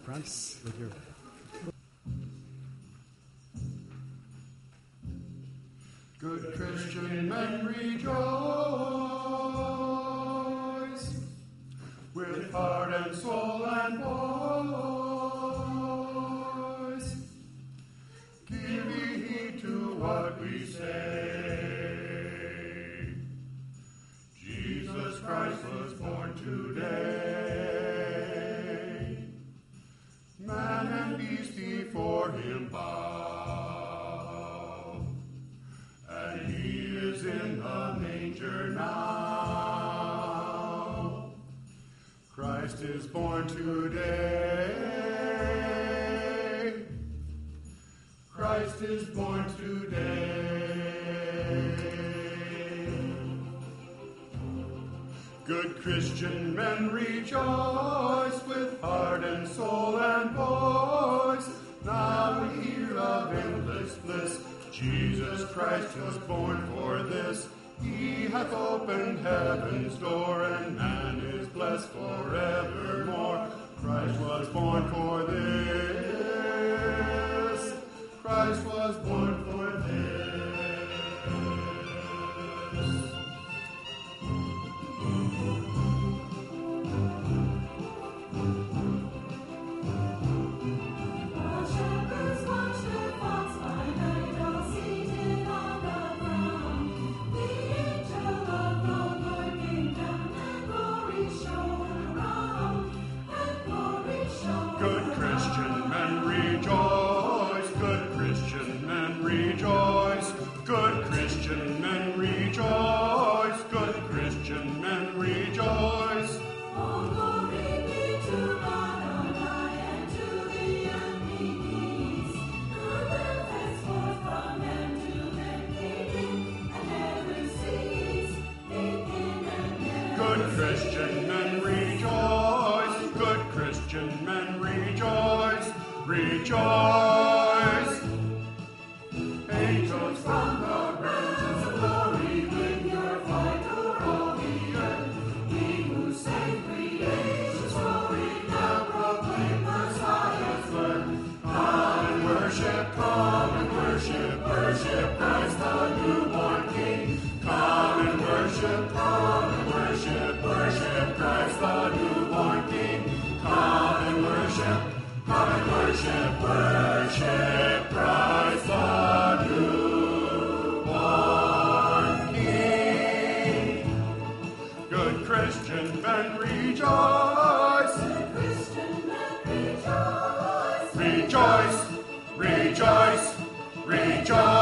front with your... Good Christian men rejoice, with heart and soul and voice. Give ye heed to what we say. Jesus Christ was born today. Man and beast before him bow, and he is in the manger now. Christ is born today. Christ is born today. Good Christian men rejoice with heart and soul and voice. Now we hear of endless bliss. Jesus Christ was born for this. He hath opened heaven's door, and man is blessed forevermore. Christ was born for this. Christ was born for this. Rejoice! Angels from the regions of glory, bring your voice o'er all the earth. We who sang creation's story now proclaim Messiah's birth. Come and worship Christ the newborn King. Come and worship Christ the newborn King. Come and worship Christ the newborn King. Good Christian men rejoice. Rejoice, rejoice, rejoice.